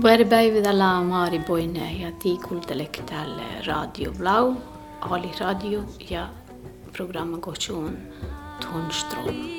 Bye dalla Mari Boine ja ti kuultelektal Radio Blau, Ali Radio ja programma Gochun Tonstrom.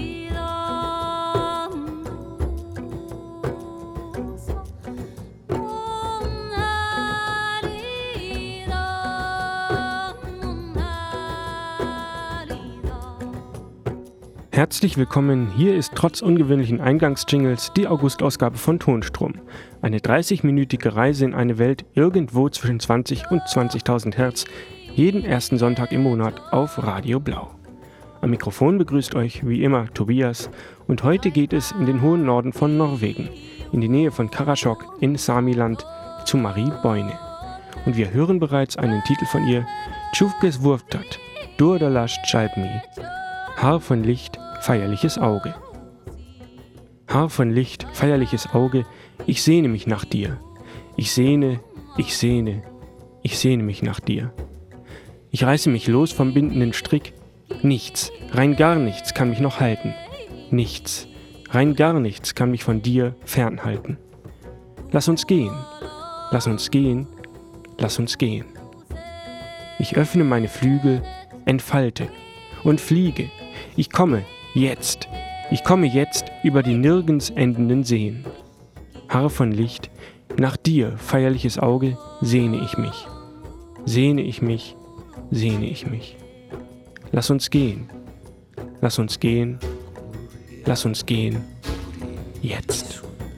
Herzlich willkommen, hier ist trotz ungewöhnlichen Eingangsjingles die August-Ausgabe von Tonstrom. Eine 30-minütige Reise in eine Welt irgendwo zwischen 20 und 20.000 Hertz, jeden ersten Sonntag im Monat auf Radio Blau. Am Mikrofon begrüßt euch wie immer Tobias und heute geht es in den hohen Norden von Norwegen, in die Nähe von Karasjok in Samiland zu Mari Boine. Und wir hören bereits einen Titel von ihr, Tjufkes Wurftat, Durdalasht Jalpmi, Haar von Licht, feierliches Auge. Haar von Licht, feierliches Auge, ich sehne mich nach dir. Ich sehne mich nach dir. Ich reiße mich los vom bindenden Strick. Nichts, rein gar nichts kann mich noch halten. Nichts, rein gar nichts kann mich von dir fernhalten. Lass uns gehen, lass uns gehen, lass uns gehen. Ich öffne meine Flügel, entfalte und fliege. Ich komme jetzt über die nirgends endenden Seen. Haar von Licht, nach dir, feierliches Auge, sehne ich mich. Sehne ich mich, sehne ich mich. Lass uns gehen, lass uns gehen, lass uns gehen, jetzt.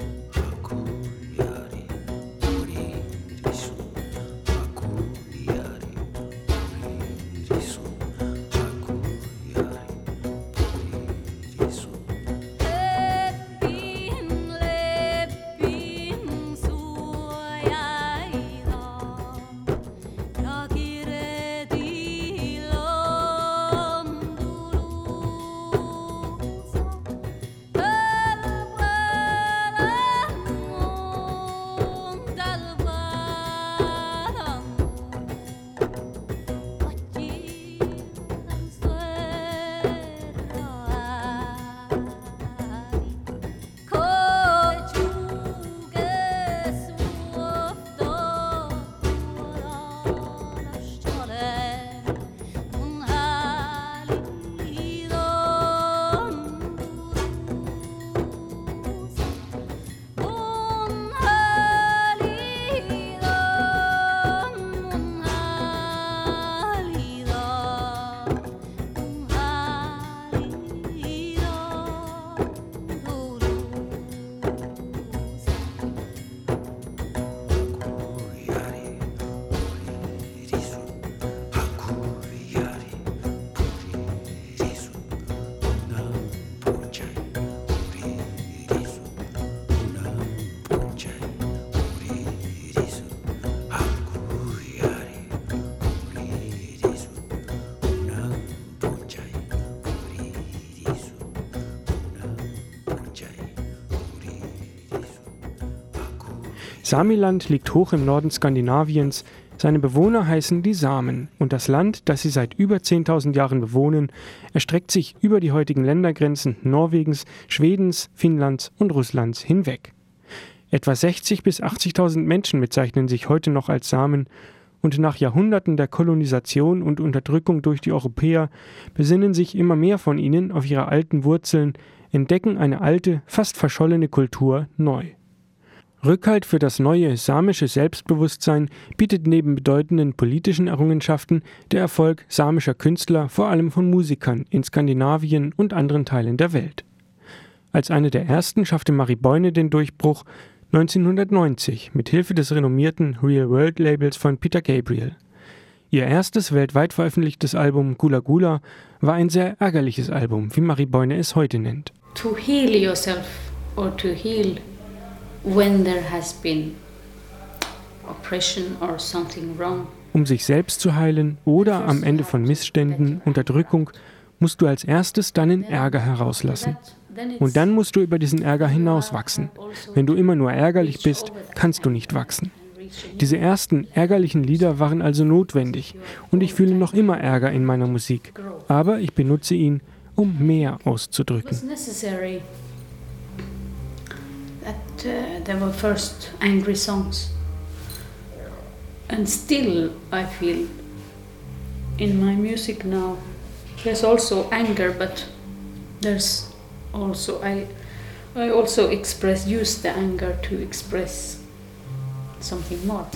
Samiland liegt hoch im Norden Skandinaviens, seine Bewohner heißen die Samen und das Land, das sie seit über 10.000 Jahren bewohnen, erstreckt sich über die heutigen Ländergrenzen Norwegens, Schwedens, Finnlands und Russlands hinweg. Etwa 60.000 bis 80.000 Menschen bezeichnen sich heute noch als Samen und nach Jahrhunderten der Kolonisation und Unterdrückung durch die Europäer besinnen sich immer mehr von ihnen auf ihre alten Wurzeln, entdecken eine alte, fast verschollene Kultur neu. Rückhalt für das neue samische Selbstbewusstsein bietet neben bedeutenden politischen Errungenschaften der Erfolg samischer Künstler, vor allem von Musikern, in Skandinavien und anderen Teilen der Welt. Als eine der ersten schaffte Mari Boine den Durchbruch 1990 mit Hilfe des renommierten Real World Labels von Peter Gabriel. Ihr erstes weltweit veröffentlichtes Album Gula Gula war ein sehr ärgerliches Album, wie Mari Boine es heute nennt. To heal yourself or to heal when there has been oppression or something wrong. Um sich selbst zu heilen oder am Ende von Missständen, Unterdrückung, musst du als erstes deinen Ärger herauslassen. Und dann musst du über diesen Ärger hinauswachsen. Wenn du immer nur ärgerlich bist, kannst du nicht wachsen. Diese ersten ärgerlichen Lieder waren also notwendig und ich fühle noch immer Ärger in meiner Musik, aber ich benutze ihn, um mehr auszudrücken. they were first angry songs. And still I feel in my music now there's also anger, but there's also I also use the anger to express something more.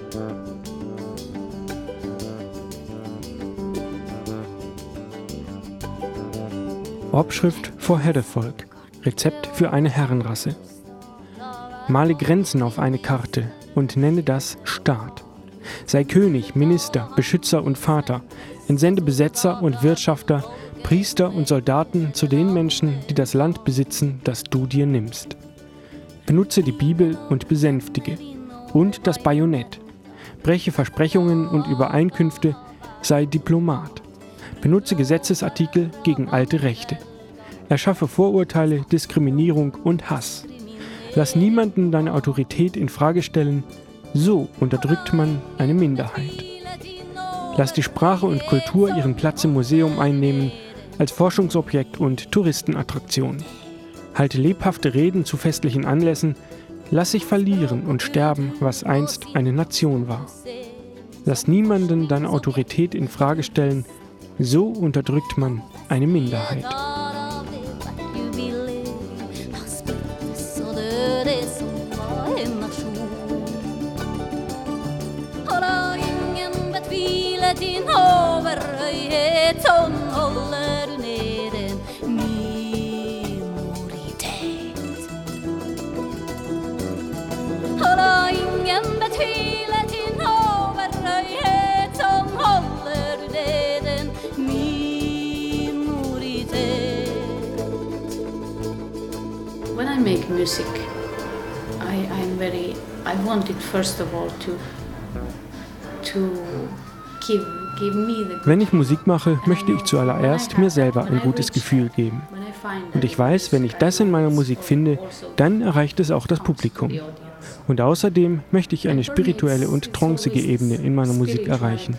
Obschrift vor Herdevolk. Rezept für eine Herrenrasse. Male Grenzen auf eine Karte und nenne das Staat. Sei König, Minister, Beschützer und Vater. Entsende Besetzer und Wirtschafter, Priester und Soldaten zu den Menschen, die das Land besitzen, das du dir nimmst. Benutze die Bibel und besänftige. Und das Bajonett. Breche Versprechungen und Übereinkünfte, sei Diplomat. Benutze Gesetzesartikel gegen alte Rechte. Erschaffe Vorurteile, Diskriminierung und Hass. Lass niemanden deine Autorität in Frage stellen, so unterdrückt man eine Minderheit. Lass die Sprache und Kultur ihren Platz im Museum einnehmen, als Forschungsobjekt und Touristenattraktion. Halte lebhafte Reden zu festlichen Anlässen, lass sich verlieren und sterben, was einst eine Nation war. Lass niemanden deine Autorität in Frage stellen, so unterdrückt man eine Minderheit. Din overhøyhet, sånn holder du ned en minoritet. Og la ingen betvile din overhøyhet, sånn holder du ned en minoritet. When I make music, I want it first of all to Wenn ich Musik mache, möchte ich zuallererst mir selber ein gutes Gefühl geben. Und ich weiß, wenn ich das in meiner Musik finde, dann erreicht es auch das Publikum. Und außerdem möchte ich eine spirituelle und tranceige Ebene in meiner Musik erreichen.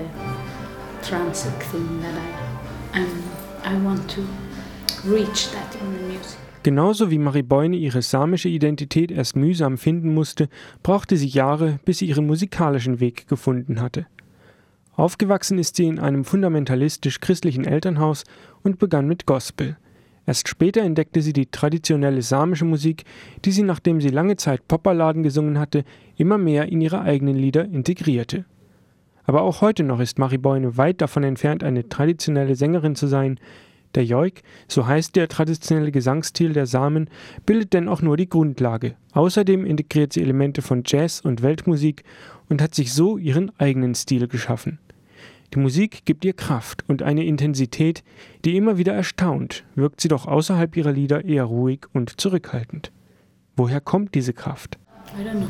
Genauso wie Marie Boyne ihre samische Identität erst mühsam finden musste, brauchte sie Jahre, bis sie ihren musikalischen Weg gefunden hatte. Aufgewachsen ist sie in einem fundamentalistisch-christlichen Elternhaus und begann mit Gospel. Erst später entdeckte sie die traditionelle samische Musik, die sie, nachdem sie lange Zeit Popballaden gesungen hatte, immer mehr in ihre eigenen Lieder integrierte. Aber auch heute noch ist Marie Boyne weit davon entfernt, eine traditionelle Sängerin zu sein. Der Joik, so heißt der traditionelle Gesangsstil der Samen, bildet denn auch nur die Grundlage. Außerdem integriert sie Elemente von Jazz und Weltmusik und hat sich so ihren eigenen Stil geschaffen. Die Musik gibt ihr Kraft und eine Intensität, die immer wieder erstaunt, wirkt sie doch außerhalb ihrer Lieder eher ruhig und zurückhaltend. Woher kommt diese Kraft? I don't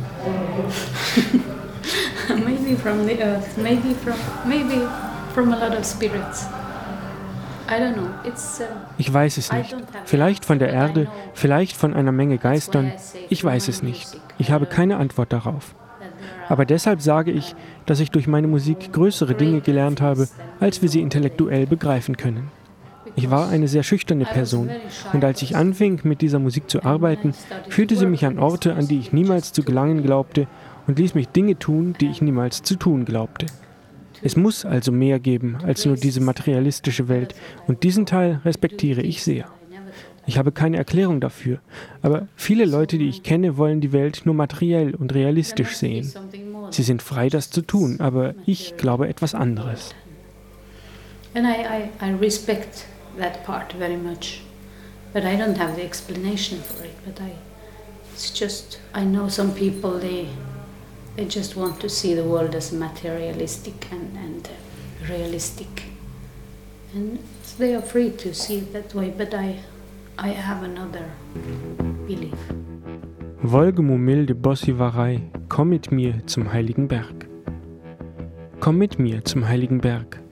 know. Maybe from the earth, maybe from a lot of spirits. I don't know. Ich weiß es nicht. Vielleicht von der Erde, vielleicht von einer Menge Geistern. Ich weiß es nicht. Ich habe keine Antwort darauf. Aber deshalb sage ich, dass ich durch meine Musik größere Dinge gelernt habe, als wir sie intellektuell begreifen können. Ich war eine sehr schüchterne Person und als ich anfing, mit dieser Musik zu arbeiten, führte sie mich an Orte, an die ich niemals zu gelangen glaubte und ließ mich Dinge tun, die ich niemals zu tun glaubte. Es muss also mehr geben als nur diese materialistische Welt und diesen Teil respektiere ich sehr. Ich habe keine Erklärung dafür, aber viele Leute, die ich kenne, wollen die Welt nur materiell und realistisch sehen. Sie sind frei, das zu tun, aber ich glaube etwas anderes. And I respect that part very much, but I don't have the explanation for it. But I know some people they just want to see the world as materialistic and realistic, and they are free to see it that way. But I have another belief. Volgemu milde Bossivarei, komm mit mir zum heiligen Berg. Komm mit mir zum heiligen Berg,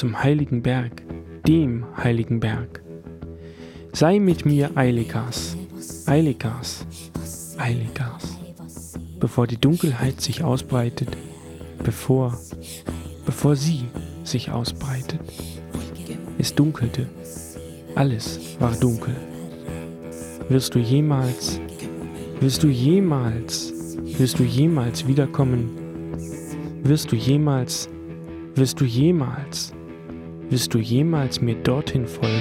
dem heiligen Berg. Sei mit mir Eilikas, Eilikas, Eilikas, bevor die Dunkelheit sich ausbreitet, bevor sie sich ausbreitet. Es dunkelte, alles war dunkel. Wirst du jemals Wirst du jemals wiederkommen? Wirst du jemals mir dorthin folgen?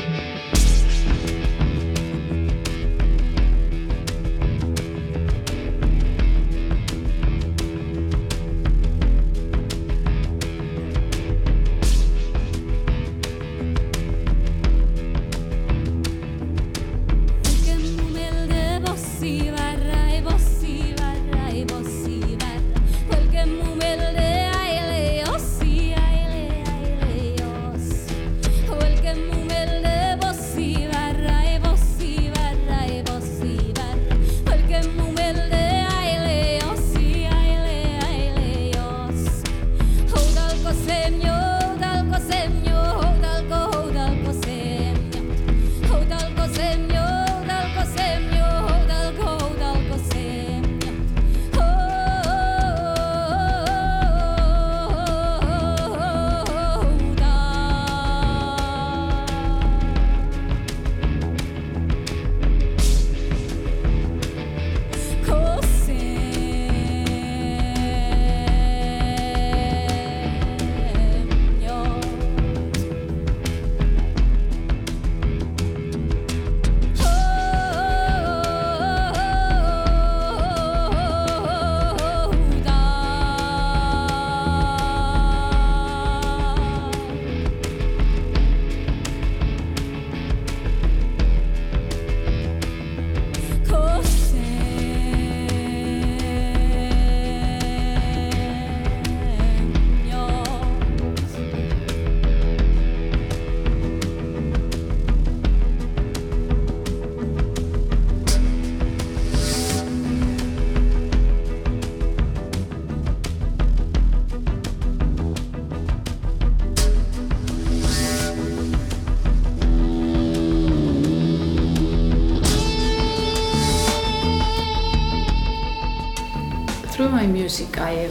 Through my music, I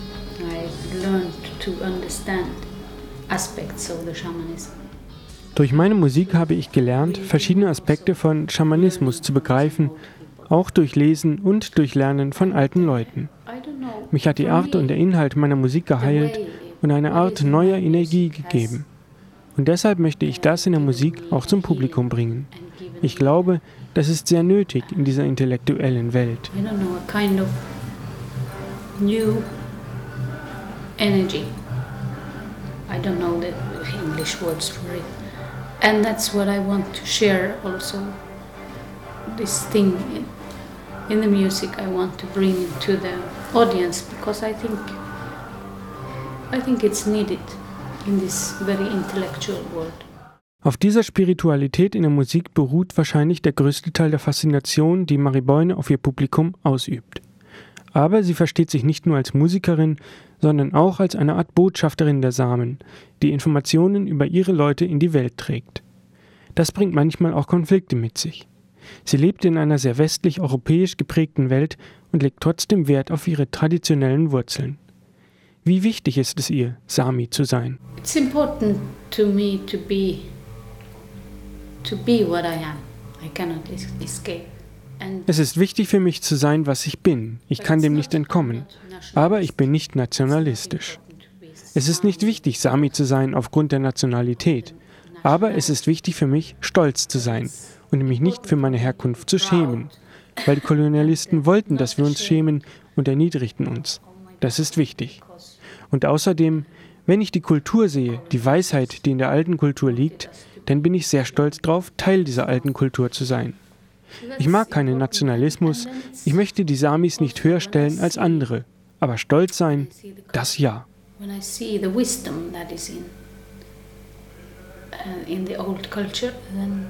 learned to understand aspects of the shamanism. Durch meine Musik habe ich gelernt, verschiedene Aspekte von Schamanismus zu begreifen, auch durch Lesen und durch Lernen von alten Leuten. Mich hat die Art und der Inhalt meiner Musik geheilt und eine Art neuer Energie gegeben. Und deshalb möchte ich das in der Musik auch zum Publikum bringen. Ich glaube, das ist sehr nötig in dieser intellektuellen Welt. I don't know, a kind of new energy. I don't know the English words for it. And that's what I want to share also. This thing in the music I want to bring to the audience because I think it's needed in this very intellectual world. Auf dieser Spiritualität in der Musik beruht wahrscheinlich der größte Teil der Faszination, die Marie Boyne auf ihr Publikum ausübt. Aber sie versteht sich nicht nur als Musikerin, sondern auch als eine Art Botschafterin der Samen, die Informationen über ihre Leute in die Welt trägt. Das bringt manchmal auch Konflikte mit sich. Sie lebt in einer sehr westlich-europäisch geprägten Welt und legt trotzdem Wert auf ihre traditionellen Wurzeln. Wie wichtig ist es ihr, Sami zu sein? It's important to me to be what I am. I cannot escape. Es ist wichtig für mich zu sein, was ich bin. Ich kann dem nicht entkommen. Aber ich bin nicht nationalistisch. Es ist nicht wichtig, Sami zu sein aufgrund der Nationalität. Aber es ist wichtig für mich, stolz zu sein und mich nicht für meine Herkunft zu schämen. Weil die Kolonialisten wollten, dass wir uns schämen und erniedrigten uns. Das ist wichtig. Und außerdem, wenn ich die Kultur sehe, die Weisheit, die in der alten Kultur liegt, dann bin ich sehr stolz drauf, Teil dieser alten Kultur zu sein. Ich mag keinen Nationalismus, ich möchte die Samis nicht höher stellen als andere, aber stolz sein, das ja. When I see the wisdom that is in the old culture, then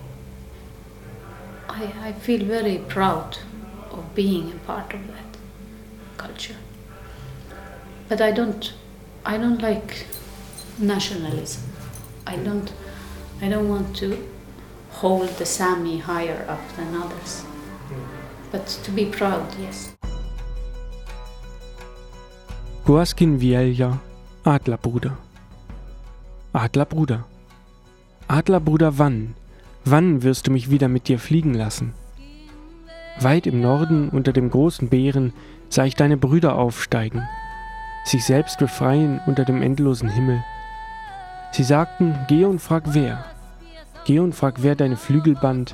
I feel very proud of being a part of that culture. But I don't like nationalism. I don't want to hold the Sami higher up than others. But to be proud, yes. Guaskin Vielja, Adlerbruder. Adlerbruder. Adlerbruder, wann? Wann wirst du mich wieder mit dir fliegen lassen? Weit im Norden unter dem großen Bären sah ich deine Brüder aufsteigen, sich selbst befreien unter dem endlosen Himmel. Sie sagten, geh und frag wer. Geh und frag wer deine Flügel band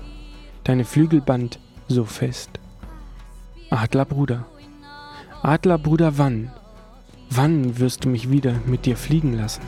so fest. Adlerbruder, Adlerbruder, wann? Wann wirst du mich wieder mit dir fliegen lassen?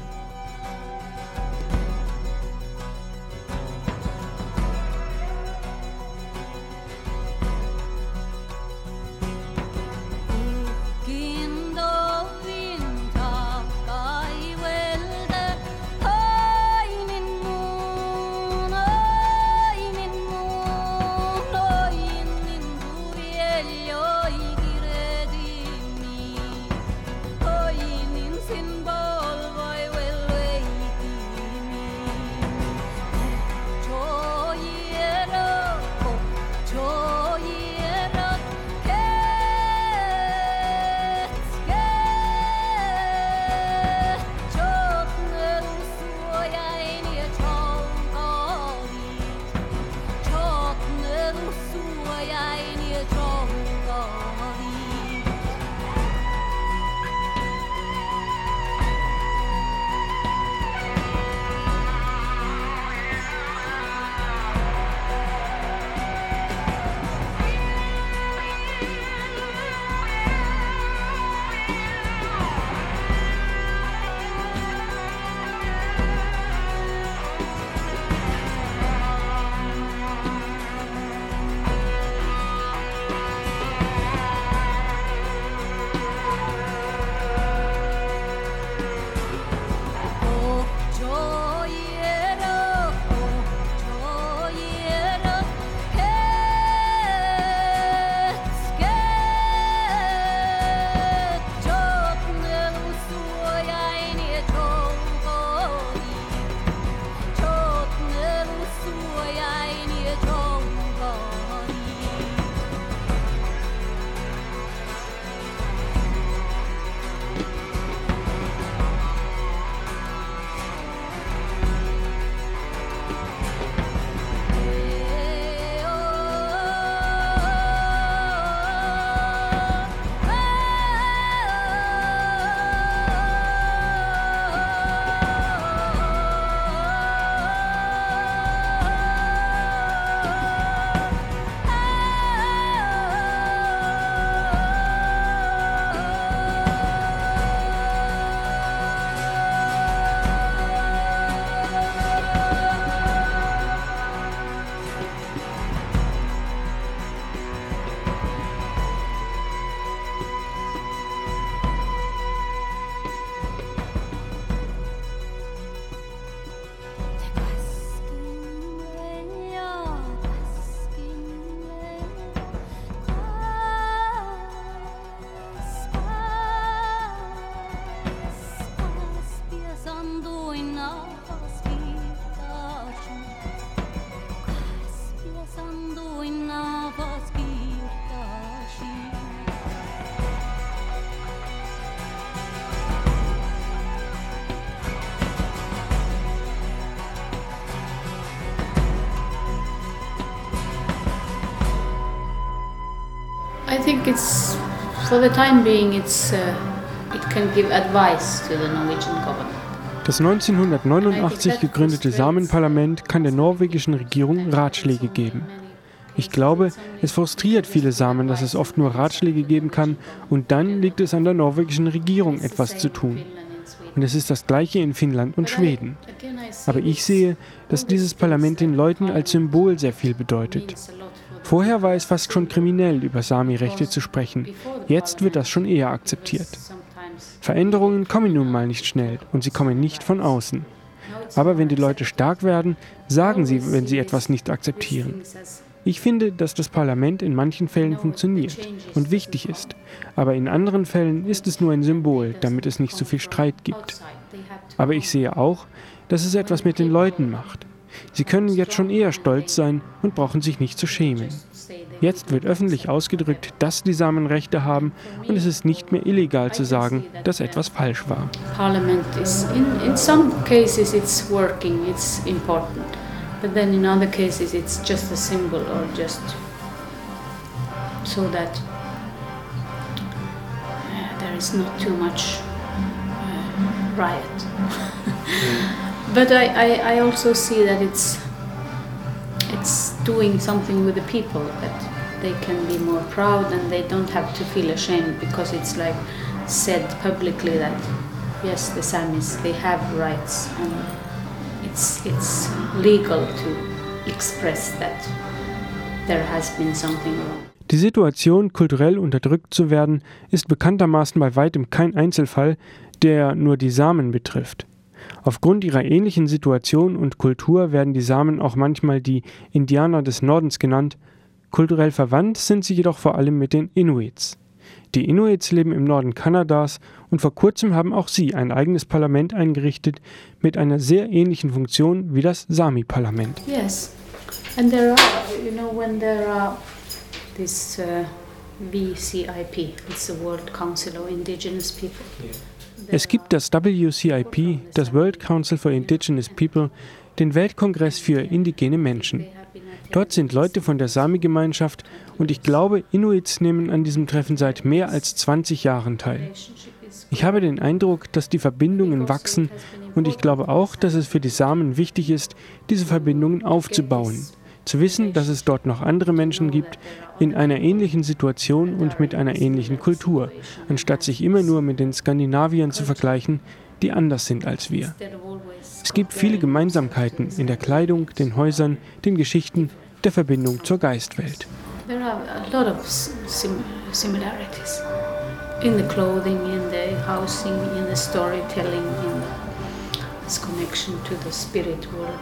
I think it's, for the time being, it can give advice to the Norwegian government. Das 1989 gegründete Samenparlament kann der norwegischen Regierung Ratschläge geben. Ich glaube, es frustriert viele Samen, dass es oft nur Ratschläge geben kann und dann liegt es an der norwegischen Regierung, etwas zu tun. Und es ist das Gleiche in Finnland und Schweden. Aber ich sehe, dass dieses Parlament den Leuten als Symbol sehr viel bedeutet. Vorher war es fast schon kriminell, über Sami-Rechte zu sprechen. Jetzt wird das schon eher akzeptiert. Veränderungen kommen nun mal nicht schnell und sie kommen nicht von außen. Aber wenn die Leute stark werden, sagen sie, wenn sie etwas nicht akzeptieren. Ich finde, dass das Parlament in manchen Fällen funktioniert und wichtig ist, aber in anderen Fällen ist es nur ein Symbol, damit es nicht so viel Streit gibt. Aber ich sehe auch, dass es etwas mit den Leuten macht. Sie können jetzt schon eher stolz sein und brauchen sich nicht zu schämen. Jetzt wird öffentlich ausgedrückt, dass die Samen Rechte haben und es ist nicht mehr illegal zu sagen, dass etwas falsch war. Parliament is, in some cases it's working, it's important, but then in other cases it's just a symbol or just so that there is not too much riot. But I also see that it's doing something with the people, that they can be more proud and they don't have to feel ashamed, because it's like said publicly that yes, the Samis, they have rights, and it's legal to express that there has been something wrong. Die Situation, kulturell unterdrückt zu werden, ist bekanntermaßen bei weitem kein Einzelfall, der nur die Samen betrifft. Aufgrund ihrer ähnlichen Situation und Kultur werden die Samen auch manchmal die Indianer des Nordens genannt. Kulturell verwandt sind sie jedoch vor allem mit den Inuits. Die Inuits leben im Norden Kanadas und vor kurzem haben auch sie ein eigenes Parlament eingerichtet mit einer sehr ähnlichen Funktion wie das Sami-Parlament. Yes, and there are, when there are this WCIP, it's the World Council of Indigenous People. Es gibt das WCIP, das World Council for Indigenous People, den Weltkongress für indigene Menschen. Dort sind Leute von der Sami-Gemeinschaft und ich glaube, Inuits nehmen an diesem Treffen seit mehr als 20 Jahren teil. Ich habe den Eindruck, dass die Verbindungen wachsen und ich glaube auch, dass es für die Samen wichtig ist, diese Verbindungen aufzubauen. Zu wissen, dass es dort noch andere Menschen gibt, in einer ähnlichen Situation und mit einer ähnlichen Kultur, anstatt sich immer nur mit den Skandinaviern zu vergleichen, die anders sind als wir. Es gibt viele Gemeinsamkeiten in der Kleidung, den Häusern, den Geschichten, der Verbindung zur Geistwelt. There are a lot of similarities in the clothing, in the housing, in the storytelling, in this connection to the spirit world.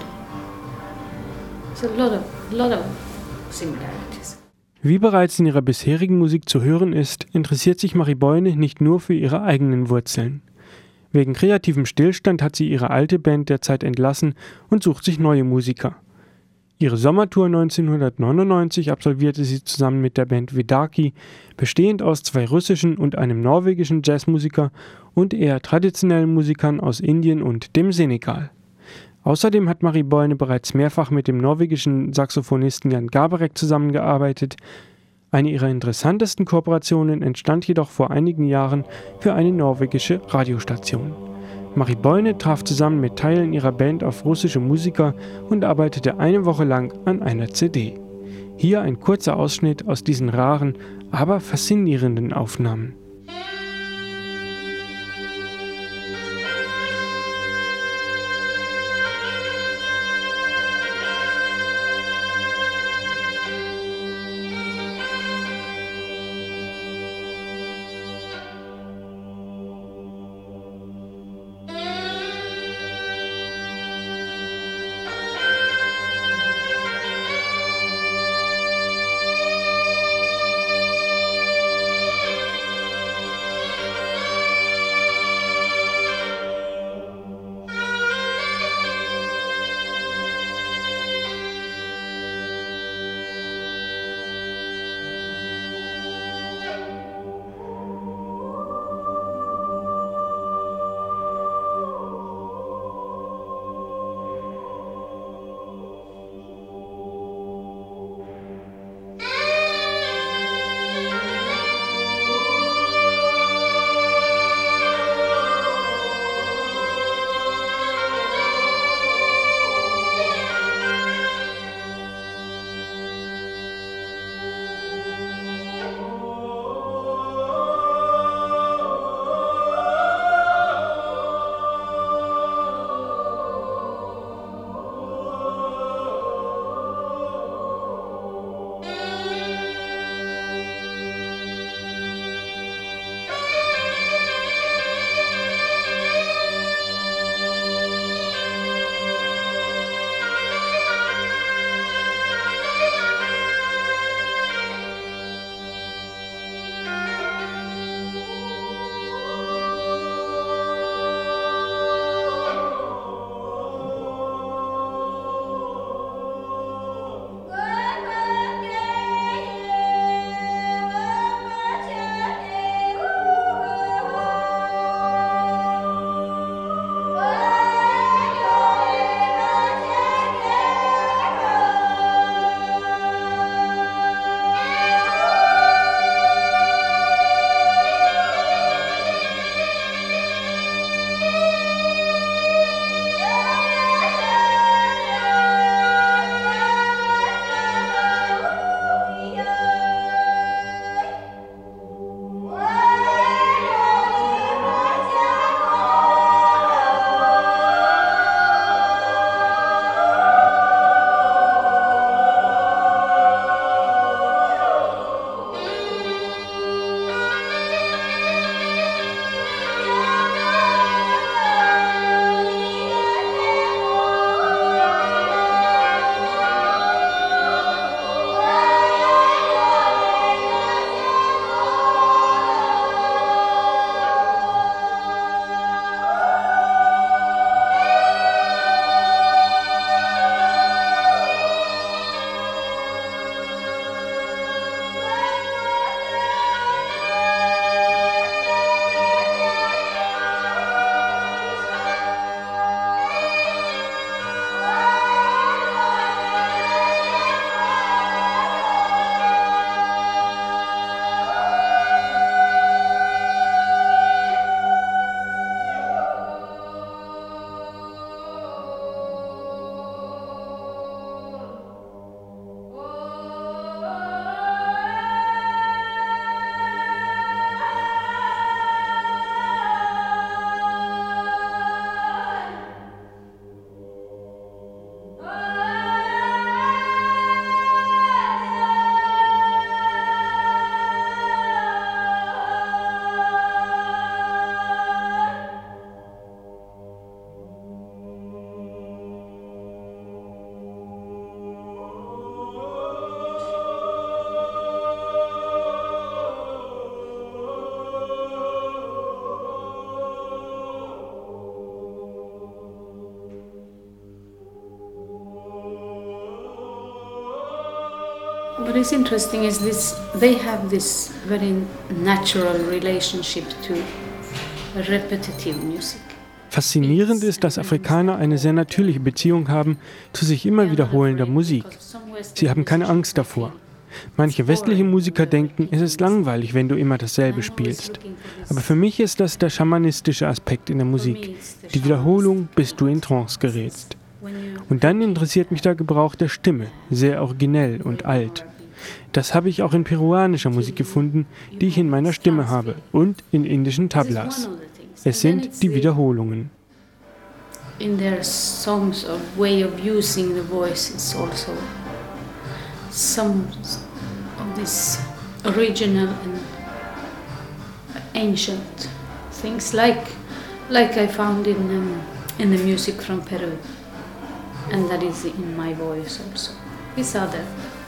There's a lot of similarities. Wie bereits in ihrer bisherigen Musik zu hören ist, interessiert sich Marie Boine nicht nur für ihre eigenen Wurzeln. Wegen kreativem Stillstand hat sie ihre alte Band derzeit entlassen und sucht sich neue Musiker. Ihre Sommertour 1999 absolvierte sie zusammen mit der Band Vedaki, bestehend aus 2 russischen und einem norwegischen Jazzmusiker und eher traditionellen Musikern aus Indien und dem Senegal. Außerdem hat Marie Boine bereits mehrfach mit dem norwegischen Saxophonisten Jan Garbarek zusammengearbeitet. Eine ihrer interessantesten Kooperationen entstand jedoch vor einigen Jahren für eine norwegische Radiostation. Marie Boine traf zusammen mit Teilen ihrer Band auf russische Musiker und arbeitete eine Woche lang an einer CD. Hier ein kurzer Ausschnitt aus diesen raren, aber faszinierenden Aufnahmen. What is interesting is this, they have this very natural relationship to repetitive music. Faszinierend ist, dass Afrikaner eine sehr natürliche Beziehung haben zu sich immer wiederholender Musik. Sie haben keine Angst davor. Manche westliche Musiker denken, es ist langweilig, wenn du immer dasselbe spielst. Aber für mich ist das der schamanistische Aspekt in der Musik, die Wiederholung, bis du in Trance gerätst. Und dann interessiert mich der Gebrauch der Stimme, sehr originell und alt. Das habe ich auch in peruanischer Musik gefunden, die ich in meiner Stimme habe, und in indischen Tablas. Es sind die Wiederholungen. In their songs or way of using the voice is also some of this original and ancient things like I found in the music from Peru, and that is in my voice also. These other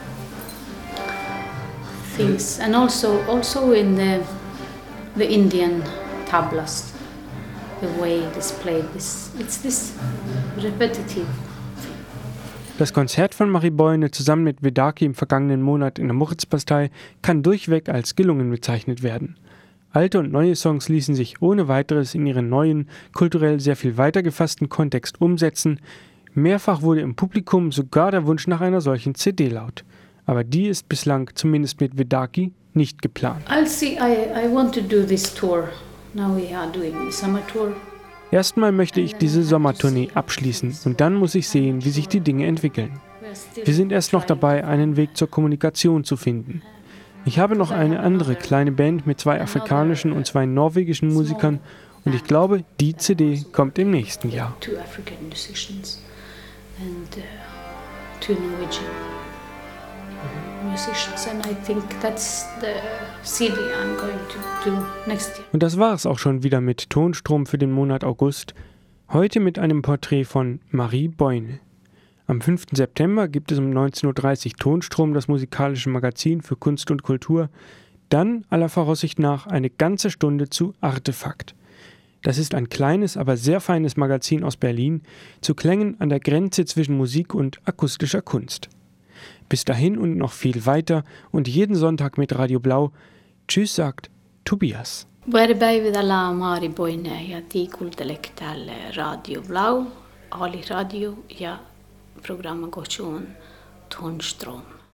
things, and also in the Indian tablas, the way it is played, it's this repetitive. Das Konzert von Marie Boyne zusammen mit Vedaki im vergangenen Monat in der Moritzbastei kann durchweg als gelungen bezeichnet werden. Alte und neue Songs ließen sich ohne weiteres in ihren neuen, kulturell sehr viel weiter gefassten Kontext umsetzen. Mehrfach wurde im Publikum sogar der Wunsch nach einer solchen CD laut. Aber die ist bislang, zumindest mit Vedaki, nicht geplant. I'll see, I want to do this tour. Now we are doing the summer tour. Erstmal möchte ich diese Sommertournee abschließen und dann muss ich sehen, wie sich die Dinge entwickeln. Wir sind erst noch dabei, einen Weg zur Kommunikation zu finden. Ich habe noch eine andere kleine Band mit 2 afrikanischen und 2 norwegischen Musikern und ich glaube, die CD kommt im nächsten Jahr. 2 African musicians and 2 Norwegian musicians, and I think that's the CD I'm going to do next year. Und das war es auch schon wieder mit Tonstrom für den Monat August. Heute mit einem Porträt von Marie Boyne. Am 5. September gibt es um 19:30 Uhr Tonstrom, das musikalische Magazin für Kunst und Kultur. Dann, aller Voraussicht nach, eine ganze Stunde zu Artefakt. Das ist ein kleines, aber sehr feines Magazin aus Berlin, zu Klängen an der Grenze zwischen Musik und akustischer Kunst. Bis dahin und noch viel weiter und jeden Sonntag mit Radio Blau. Tschüss, sagt Tobias. Buona päivää, Mari Boyne, ja te kuuntelette täällä Radio Blau, Ali Radio ja programma Tonstrom.